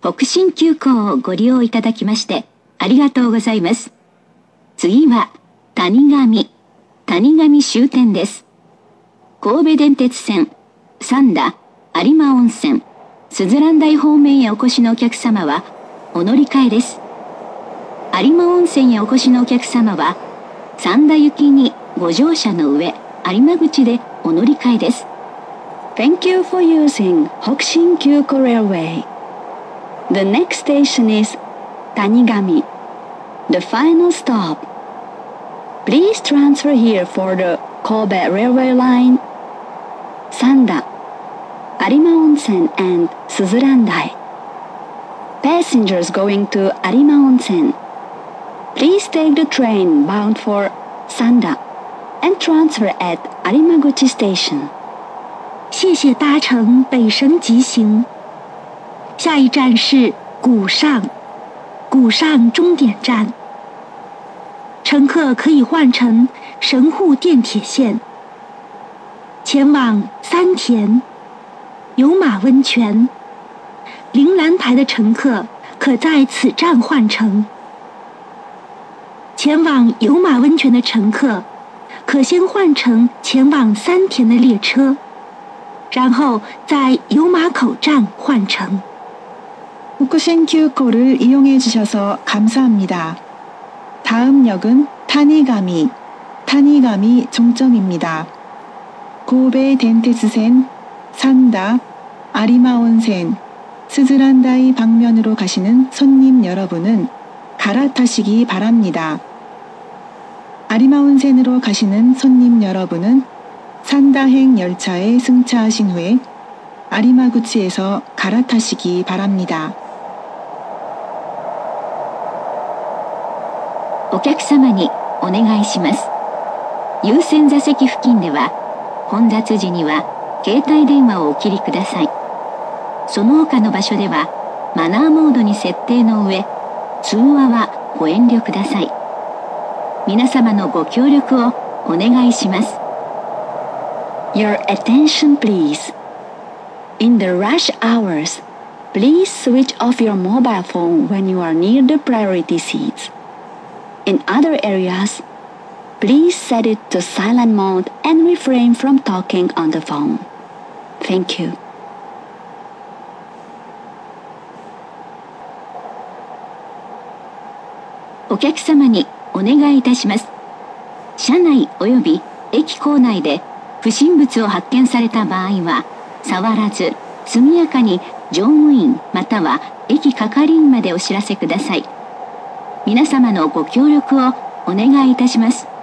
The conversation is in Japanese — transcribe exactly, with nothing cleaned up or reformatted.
北進急行をご利用いただきましてありがとうございます。次は谷上、谷上終点です。神戸電鉄線、三田、有馬温泉、すずらん台方面へお越しのお客様はお乗り換えです。有馬温泉へお越しのお客様は三田行きにご乗車の上、有馬口でお乗り換えです。 Thank you for using Hokushin Kyuko Railway. The next station is Tanigami, the final stop. Please transfer here for the Kobe Railway Line, Sanda, Arima Onsen and Suzurandai. Passengers going to Arima Onsen, please take the train bound for Sanda and transfer at Arimaguchi Station. 谢谢搭乘北神急行。下一站是古上，古上终点站。乘客可以换乘神户电铁线，前往三田、有马温泉、铃兰台的乘客可在此站换乘。前往有马温泉的乘客可先换乘前往三田的列车，然后在有马口站换乘。 호쿠신 규코를 이용해 주셔서 감사합니다. 다음 역은 타니가미, 타니가미 종점입니다. 고베 덴테스센, 산다, 아리마온센, 스즈란다이 방면으로 가시는 손님 여러분은 갈아타시기 바랍니다. 아리마온센으로 가시는 손님 여러분은 산다행 열차에 승차하신 후에 아리마구치에서 갈아타시기 바랍니다. お客様にお願いします。優先座席付近では混雑時には携帯電話をお切りください。その他の場所ではマナーモードに設定の上、通話はご遠慮ください。皆様のご協力をお願いします。 Your attention please. In the rush hours, please switch off your mobile phone when you are near the priority seats. In other areas, please set it to silent mode and refrain from talking on the phone. Thank you. お客様にお願いいたします。車内および駅構内で不審物を発見された場合は、触らず速やかに乗務員または駅係員までお知らせください。皆様のご協力をお願いいたします。